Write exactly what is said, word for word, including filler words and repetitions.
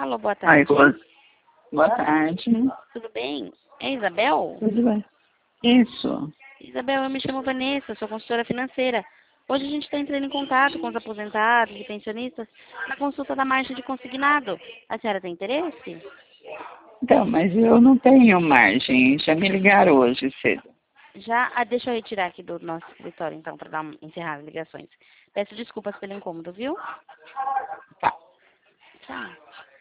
Alô, boa Ai, tarde. Ros- boa tarde. Tudo bem? É Isabel? Tudo bem? Isso. Isabel, eu me chamo Vanessa, sou consultora financeira. Hoje a gente está entrando em contato com os aposentados e pensionistas na consulta da margem de consignado. A senhora tem interesse? Então, mas eu não tenho margem. Já me ligaram hoje cedo. Já, ah, deixa eu retirar aqui do nosso escritório, então, para dar, encerrar as ligações. Peço desculpas pelo incômodo, viu? Tá. Tchau.